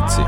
بیتی.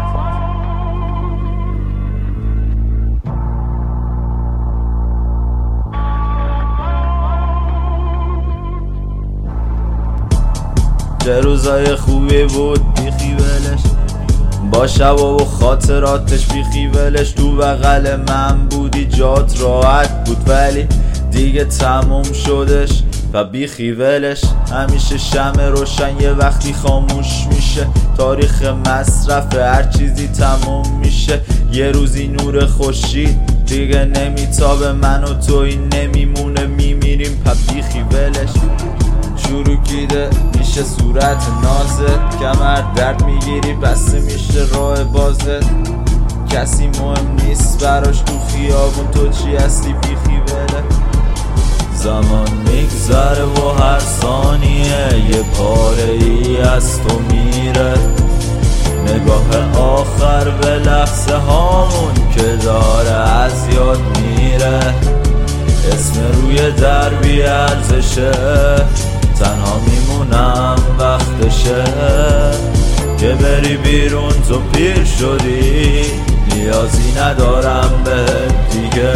چه روزای خوبی بود بیخی ولش، با شبا و خاطراتش بیخی ولش. تو بغل من بودی جات راحت بود، ولی دیگه تموم شدش و بیخی ولش. همیشه شمع روشن یه وقتی خاموش میشه، تاریخ مصرف هر چیزی تموم میشه. یه روزی نور خورشید دیگه نمیتابه، من و توی نمیمونه میمیریم پا بیخی ولش. شروع کیده میشه صورت نازت، کمر درد میگیری بسته میشه راه بازت. کسی مهم نیست براش تو خیابون، تو چی هستی بیخی وله. زمان میگذره و هر ثانیه یه پاره ای از تو میره. نگاه آخر به لحظه هامون که داره از یاد میره. اسم روی در بی ارزشه، تنها میمونم وقتشه که بری بیرون. تو پیر شدی نیازی ندارم به دیگه.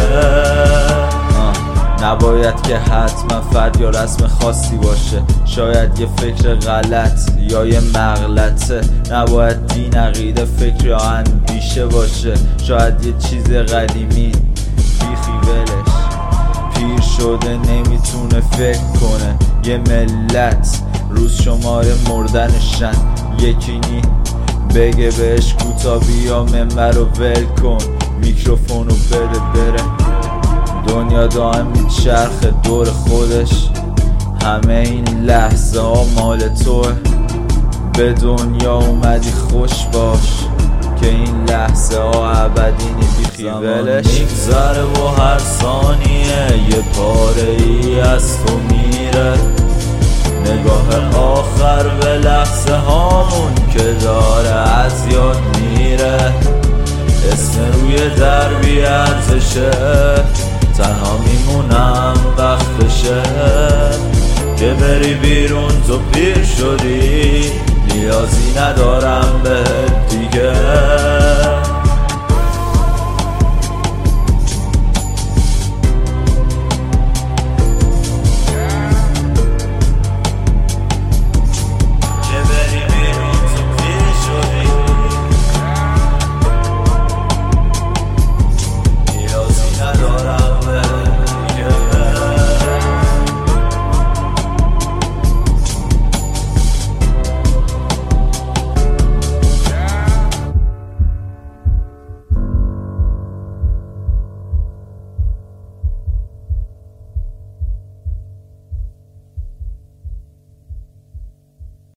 نباید که حتما فرد یا رسم خاصی باشه، شاید یه فکر غلط یا یه مغلطه. نباید دین، عقیده، فکر یا اندیشه باشه، شاید یه چیز قدیمی بیخی ولش. پیر شده نمیتونه فکر کنه، یه ملت روز شماره مردنشن. یکی نی بگه بهش کوتا بیا منبر رو ول کن، میکروفونو بده بره. دنیا دائم میچرخه دور خودش، همه این لحظه ها مال توه. به دنیا اومدی خوش باش که این لحظه ها ابدی نی بیخی ولش. میگذره و هر ثانیه یه پاره ای از تو میره. نگاه آخر به لحظه هامون که داره از یاد میره. اسم روی در بی ارزشه، تنها میمونم وقتشه که بری بیرون. تو پیر شدی نیازی ندارم